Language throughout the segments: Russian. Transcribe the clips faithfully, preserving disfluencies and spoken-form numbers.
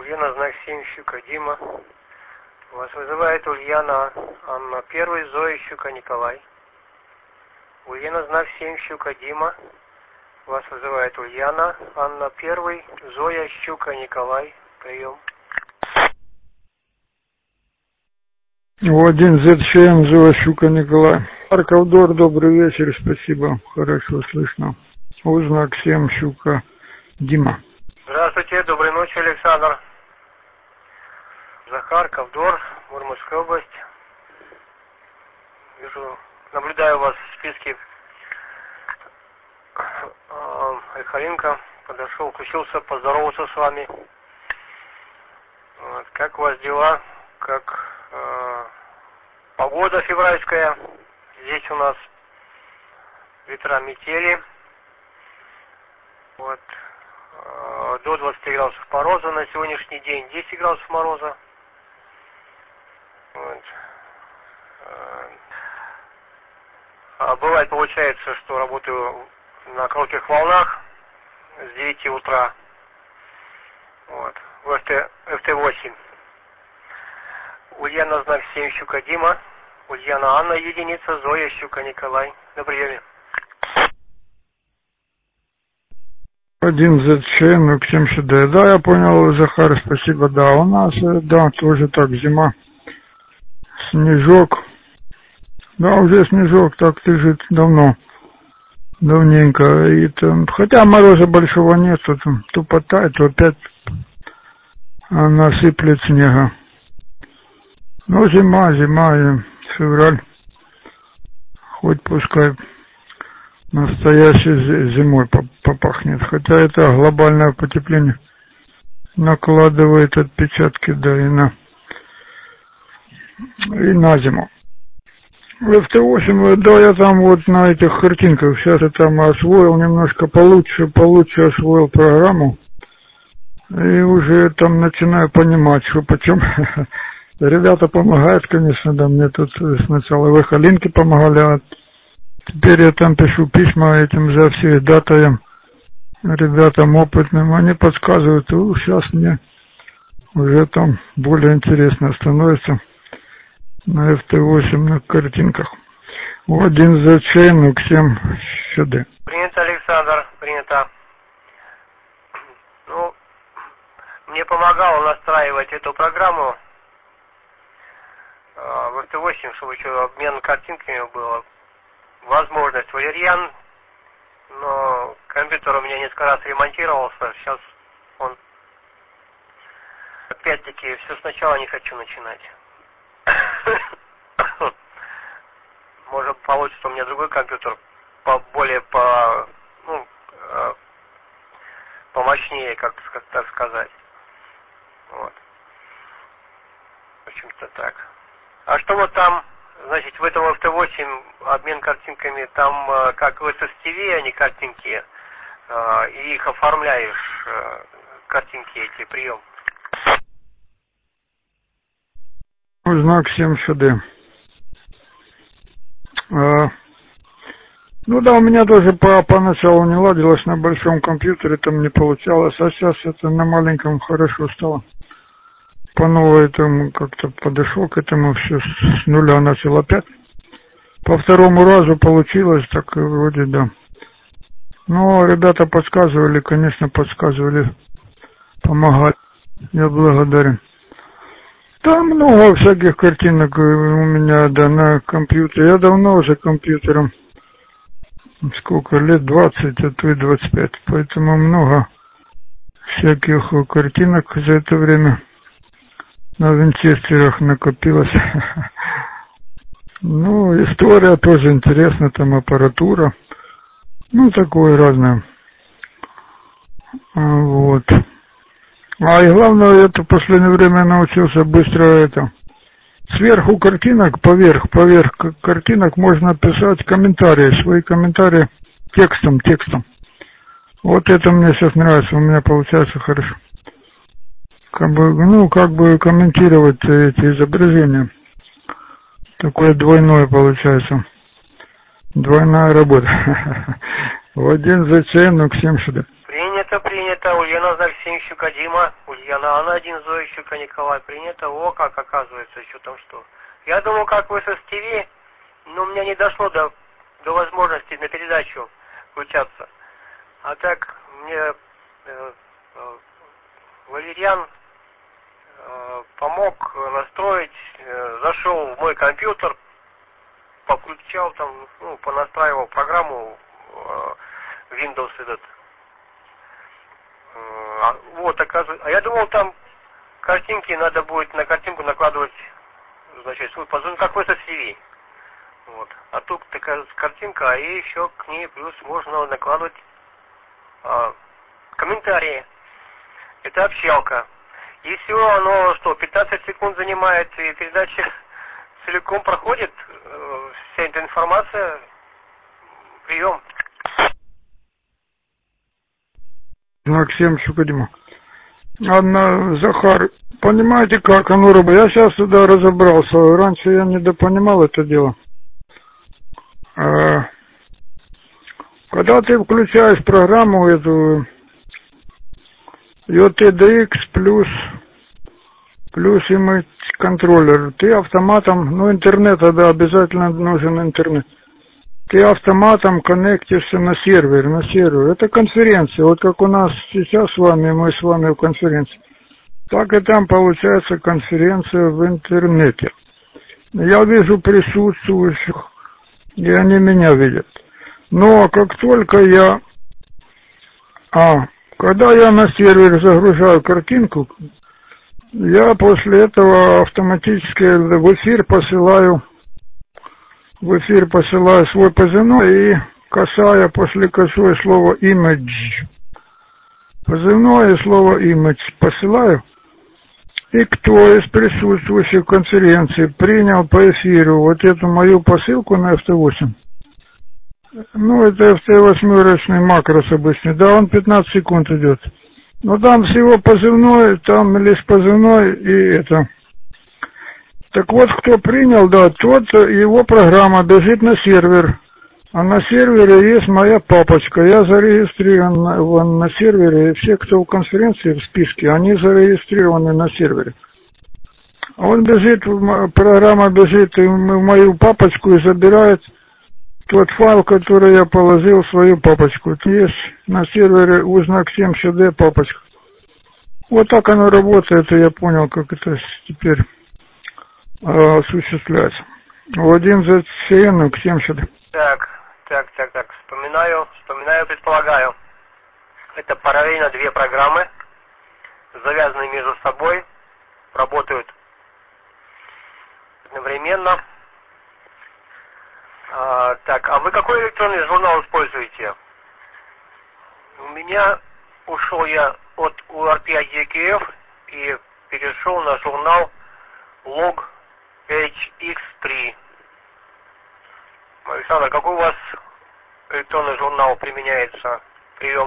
Ульяна, знак семь, Щука, Дима. Вас вызывает Ульяна, Анна первый, Зоя, Щука, Николай. Ульяна, знак семь, Щука, Дима. Вас вызывает Ульяна, Анна первый, Зоя, Щука, Николай. Прием. один зет семь, Зоя, Щука, Николай. Харьков Дор, добрый вечер, спасибо, хорошо слышно. Знак семь, Щука, Дима. Здравствуйте, доброй ночи, Александр. Захар, Ковдор, Мурманская область. Вижу, наблюдаю вас в списке. Айхаренко подошел, включился, поздоровался с вами. Вот. Как у вас дела? Как э, погода февральская? Здесь у нас ветра метели. Вот. Э, до двадцати градусов мороза на сегодняшний день, десять градусов мороза. Вот. А бывает, получается, что работаю на коротких волнах с девяти утра. Вот. В эф тэ восемь. Ульяна, знак семь, Щука, Дима. Ульяна, Анна, единица. Зоя, Щука, Николай. На приеме. один зет семь, семь СД. Да, я понял, Захар, спасибо. Да, у нас, да, тоже так, зима. Снежок. Да, уже снежок так лежит давно. Давненько. И там, хотя мороза большого нет, то, там, то потает, то опять насыплет снега. Ну, зима, зима, и февраль. Хоть пускай настоящей зимой попахнет. Хотя это глобальное потепление накладывает отпечатки, да, и на, и на зиму. В эф тэ восемь, да, я там вот на этих картинках сейчас я там освоил немножко получше, получше освоил программу. И уже там начинаю понимать, что почем. Ребята помогают, конечно, да, мне тут сначала в Эхолинке помогали, а теперь я там пишу письма этим за все датаем, ребятам опытным, они подсказывают, и сейчас мне уже там более интересно становится на эф тэ восемь на картинках. один зет семь, семь СД. Принято, Александр, принято. Ну, мне помогало настраивать эту программу в эф тэ восемь, чтобы еще обмен картинками был. Возможность валерьян, но компьютер у меня несколько раз ремонтировался, сейчас он опять-таки все сначала не хочу начинать. Может получится у меня другой компьютер, по, более по, ну, помощнее, как так сказать. Вот. В общем-то так. А что вот там, значит, в этом эф тэ восемь обмен картинками, там как в эс эс ти ви они картинки, и их оформляешь, картинки эти, прием. Знак семь СД. А, ну да, у меня тоже по, поначалу не ладилось на большом компьютере, там не получалось, а сейчас это на маленьком хорошо стало. По новой этому как-то подошел к этому, все с нуля начал опять. По второму разу получилось, так вроде да. Но ребята подсказывали, конечно, подсказывали, помогали. Я благодарен. Там много всяких картинок у меня, да, на компьютере. Я давно уже компьютером, сколько лет, двадцать, а то и двадцать пять. Поэтому много всяких картинок за это время на винчестерах накопилось. Ну, история тоже интересна, там аппаратура. Ну, такое разное. Вот. А и главное, это в последнее время научился быстро это. Сверху картинок, поверх, поверх картинок можно писать комментарии, свои комментарии текстом, текстом. Вот это мне сейчас нравится, у меня получается хорошо. Как бы, ну, как бы комментировать эти изображения. Такое двойное получается. Двойная работа. В один ЗЦН к семь сюда. Принято, принято. Ульяна знак семь Щука Дима. Ульяна Анна один Зоя Щука Николай. Принято. О, как оказывается, что там что. Я думал, как вы со СТВ, но у меня не дошло до, до возможности на передачу включаться. А так мне э, э, Валерьян э, помог настроить, э, зашел в мой компьютер, подключал там, ну, понастраивал программу э, Windows этот. Э, вот, оказывается. А я думал, там картинки надо будет на картинку накладывать, значит, свой позыв, как в эс эс ти ви. Вот. А тут такая картинка, и еще к ней плюс можно накладывать а, комментарии. Это общалка. И все, оно что, пятнадцать секунд занимает, и передача целиком проходит, э, вся эта информация, прием. Максим Шукадима. Ладно, Захар, понимаете, как оно работает? Я сейчас сюда разобрался. Раньше я недопонимал это дело. А, когда ты включаешь программу эту ю ти ди экс плюс плюс image контроллер, ты автоматом, ну интернет, тогда обязательно нужен интернет. Ты автоматом коннектишься на сервер, на сервер. Это конференция. Вот как у нас сейчас с вами, мы с вами в конференции. Так и там получается конференция в интернете. Я вижу присутствующих, и они меня видят. Но как только я... А, когда я на сервер загружаю картинку, я после этого автоматически в эфир посылаю в эфир посылаю свой позывной и касая после косой слово image. Позывное слово image посылаю. И кто из присутствующих в конференции принял по эфиру вот эту мою посылку на эф тэ восемь, ну, это эф тэ восемь макрос обычный, да, он пятнадцать секунд идет. Но там всего позывной, там лишь позывной и это. Так вот, кто принял, да, тот, его программа бежит на сервер. А на сервере есть моя папочка. Я зарегистрирован на сервере. И все, кто в конференции в списке, они зарегистрированы на сервере. Он бежит, программа бежит в мою папочку и забирает тот файл, который я положил в свою папочку. Есть на сервере узнак семь си ди папочка. Вот так оно работает, и я понял, как это теперь осуществляется. В один зет си эн к семь си ди. Так, так, так, так, вспоминаю, вспоминаю, предполагаю. Это параллельно две программы, завязанные между собой, работают одновременно. А, так, а вы какой электронный журнал используете? У меня ушел я от ю ар пи ай ди кей эф и перешел на журнал лог эйч икс три. Александр, какой у вас электронный журнал применяется? Прием.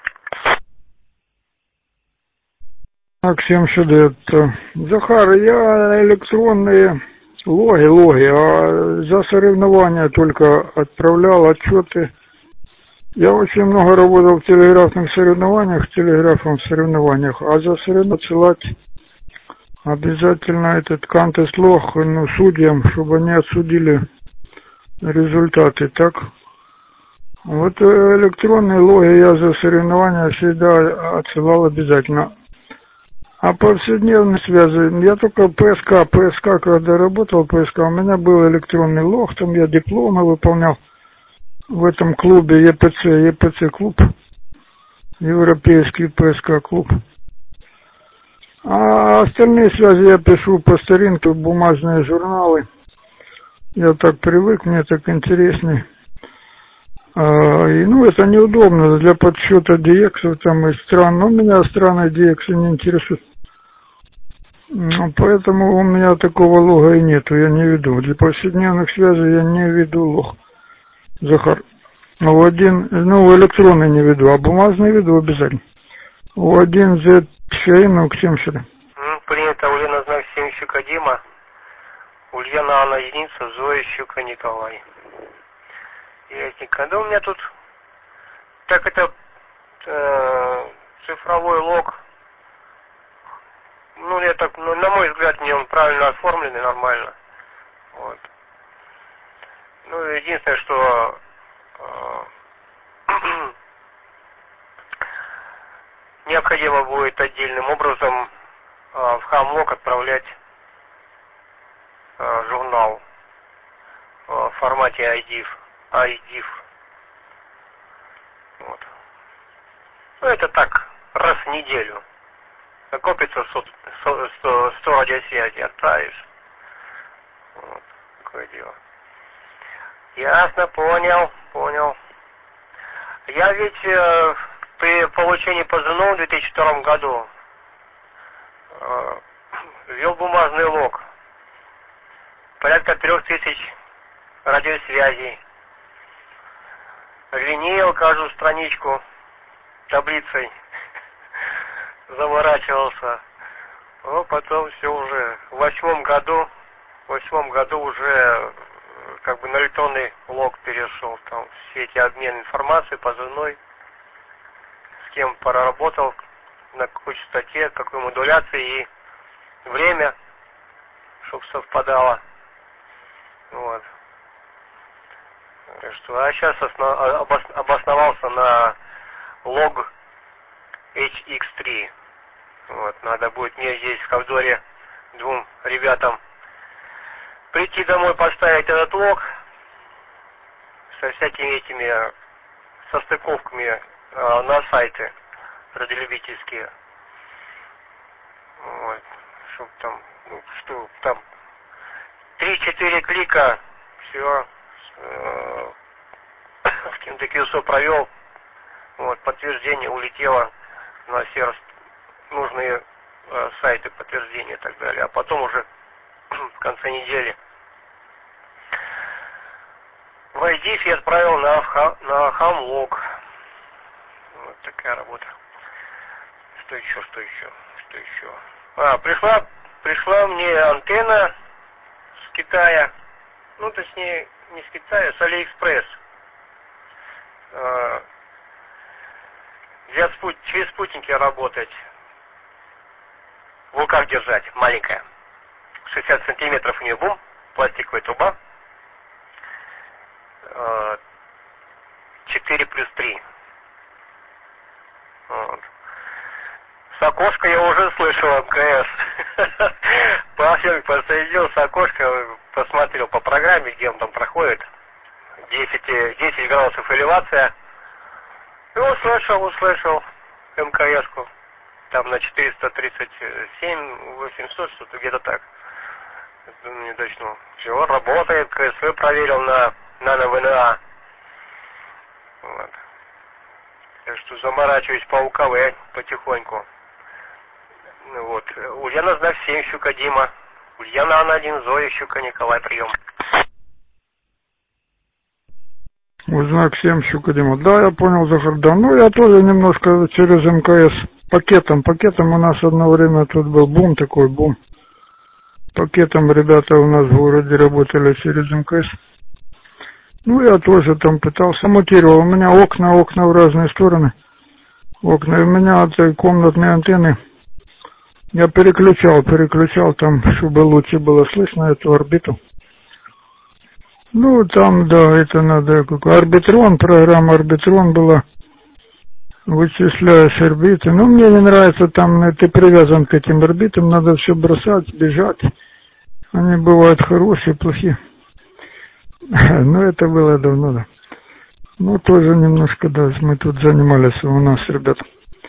Так, семь си ди это. Захар, я электронные логи, логи, а за соревнования только отправлял отчеты. Я очень много работал в телеграфных соревнованиях, в телеграфных соревнованиях, а за соревнования отсылать обязательно этот контест лог, ну, судьям, чтобы они отсудили результаты, так? Вот электронные логи я за соревнования всегда отсылал обязательно. А повседневной связи, я только пэ эс ка, пэ эс ка, когда работал в пэ эс ка, у меня был электронный лог, там я дипломы выполнял в этом клубе е пэ цэ, е пэ цэ клуб, Европейский пэ эс ка клуб. А остальные связи я пишу по старинке в бумажные журналы. Я так привык, мне так интереснее. А, и, ну, это неудобно для подсчета ди экс там из стран. Но меня страны ди экс не интересуют. Поэтому у меня такого лога и нету, я не веду. Для повседневных связей я не веду лог. Захар. В один, ну, электронный не веду, а бумажный веду обязательно. В один зет ну, к семь сюда. Принято, Ульяна знак семь Щука Дима. Ульяна Анна единица, Зоя Щука Николай. Ясненько. Да у меня тут Так это э, цифровой лог. Ну, я так, ну, на мой взгляд, мне он правильно оформленный, нормально. Вот. Ну, единственное, что э, необходимо будет отдельным образом э, в хамлог отправлять э, журнал э, в формате ай диф. ай диф. Вот. Ну, это так, раз в неделю. Накопится сто радиосвязи, отправишь. Вот, такое дело. Ясно, понял, понял. Я ведь э, при получении позывного в две тысячи втором году э, ввел бумажный лог. Порядка трех тысяч радиосвязей. Линеял каждую страничку таблицей. Заворачивался. Ну, потом все уже. В восьмом году, в восьмом году уже как бы на электронный лог перешел. Там все эти обмены информацией, позывной, с кем проработал, на какой частоте, какой модуляции и время, чтобы совпадало. Вот. Что, а сейчас основ, обосновался на лог эйч икс три. Вот, надо будет мне здесь в Ковдоре двум ребятам прийти домой, поставить этот лог со всякими этими состыковками э, на сайты радиолюбительские. Вот, чтобы там, ну, что там три-четыре клика, все, э, в Киндекюсо провел, вот, подтверждение улетело на все нужные э, сайты подтверждения и так далее. А потом уже в конце недели в ай диф я отправил на, на хамлог. Вот такая работа. Что еще, что еще, что еще? А, пришла, пришла мне антенна с Китая. Ну, точнее, не с Китая, с Алиэкспресс. Э, для спут... через спутники работать. В руках держать, маленькая. шестьдесят сантиметров у нее бум, пластиковая труба. четыре плюс три. Вот. С окошка я уже слышал эм ка эс. Пофиг, посоединил с окошка, посмотрел по программе, где он там проходит. десять, десять градусов элевация. И услышал, услышал эм ка эс-ку. Там на четыреста тридцать семь, восемьсот, что-то где-то так. Не точно. Все, работает, ка эс вэ проверил на нано-вэ эн а. Вот. Так что заморачиваюсь по у ка вэ потихоньку. Вот. Ульяна знак семь, Щука Дима. Ульяна Анна один, Зоя, Щука Николай, прием. Знак семь, Щука Дима. Да, я понял, Захар. Да, ну я тоже немножко через эм ка эс пакетом. Пакетом у нас одно время тут был бум, такой бум. Пакетом ребята у нас в городе работали через эм ка эс. Ну, я тоже там пытался, монтировал. У меня окна, окна в разные стороны. Окна. И у меня от комнатной антенны я переключал, переключал там, чтобы лучше было слышно эту орбиту. Ну, там, да, это надо, какой арбитрон, программа арбитрон была. Вычисляешь орбиты. Но мне не нравится, там ты привязан к этим орбитам, надо все бросать, бежать. Они бывают хорошие, плохие. Но это было давно, да. Ну, тоже немножко, да, мы тут занимались у нас, ребят.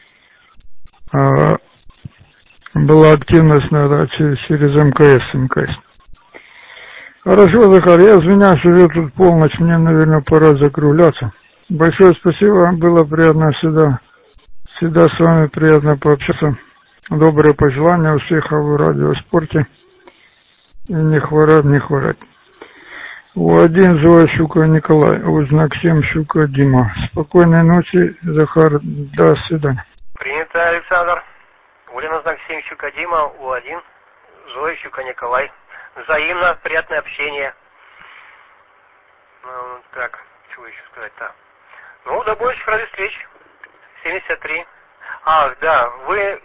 А, была активность, наверное, через, через эм ка эс, эм ка эс. Хорошо, Захар, я извиняюсь, уже тут полночь, мне, наверное, пора закругляться. Большое спасибо, было приятно всегда, всегда с вами приятно пообщаться. Добрые пожелания, успехов в радиоспорте. И не хворать, не хворать. У один Зоя, Щука Николай, у знак семь, Щука Дима. Спокойной ночи, Захар, до свидания. Принято, Александр. Ульяна, знак семь, Щука Дима, у один Зоя, Щука Николай. Взаимно, приятное общение. Ну, так, чего еще сказать-то? Ну, до будущих ради встреч. семьдесят три. Ах, да, вы э,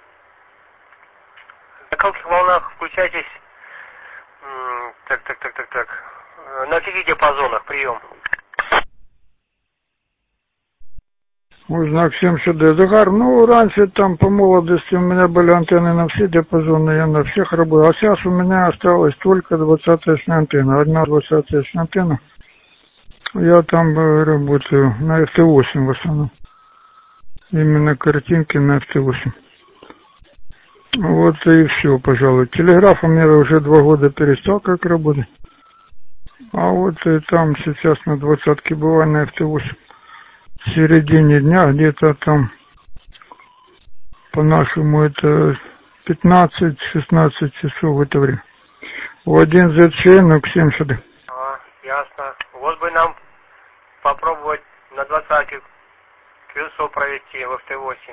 на коротких волнах включайтесь. М, так, так, так, так, так. Э, На каких диапазонах прием? Ой, знак семьдесят ди. Захар, ну, раньше там по молодости у меня были антенны на все диапазоны, я на всех работал. А сейчас у меня осталась только двадцаточная антенна. Одна двадцаточная антенна. Я там э, работаю на эф тэ восемь в основном. Именно картинки на эф тэ восемь. Вот и все, пожалуй. Телеграф у меня уже два года перестал как работать. А вот и там сейчас на двадцатке бываю на эф тэ восемь. В середине дня, где-то там по-нашему это пятнадцать-шестнадцать часов в это время. В один зет че эн к семьдесят ди. А, ясно. Вот бы нам попробовать на двадцатке КСО провести в эф тэ восемь.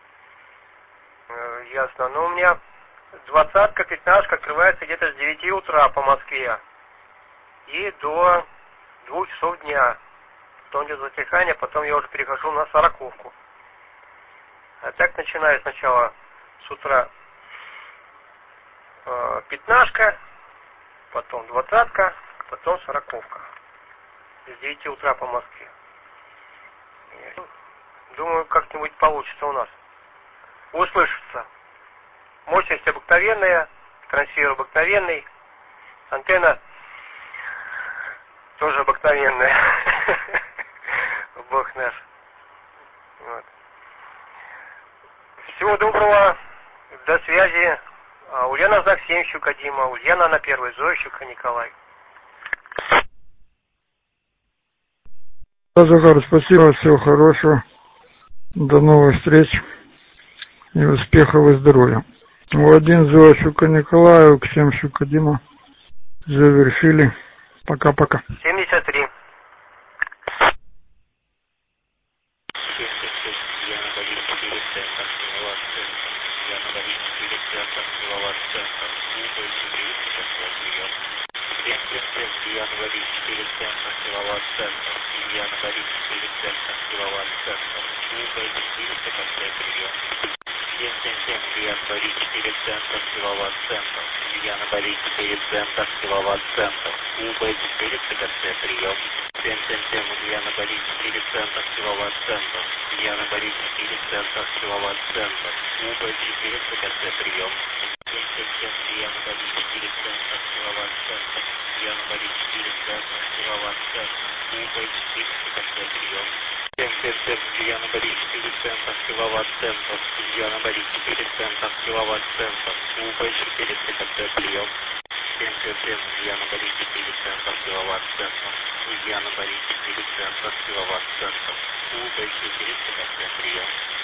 Э, ясно. Но у меня двадцатка, пятнашка открывается где-то с девяти утра по Москве. И до двух часов дня. Потом идет затихание, потом я уже перехожу на сороковку. А так начинаю сначала с утра э, пятнашка, потом двадцатка, потом сороковка. С девяти утра по Москве. Думаю, как-нибудь получится у нас. Услышится. Мощность обыкновенная, трансфер обыкновенный, антенна тоже обыкновенная. Бог наш. Вот. Всего доброго. До связи. А, Ульяна знак семь, Щука Дима. Ульяна на первой, Зоя, Щука Николай. Да, Захар, спасибо, всего хорошего. До новых встреч. И успехов и здоровья. У один Зоя, Щука Николай, у всем Щука Дима. Завершили. Пока-пока. семьдесят три. Прием.